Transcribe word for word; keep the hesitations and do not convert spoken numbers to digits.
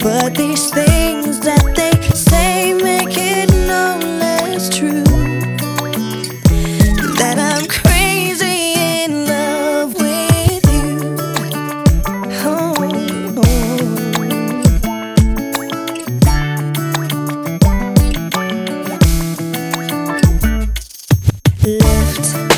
But these things that they say make it no less true, that I'm crazy in love with you. Oh, oh. Left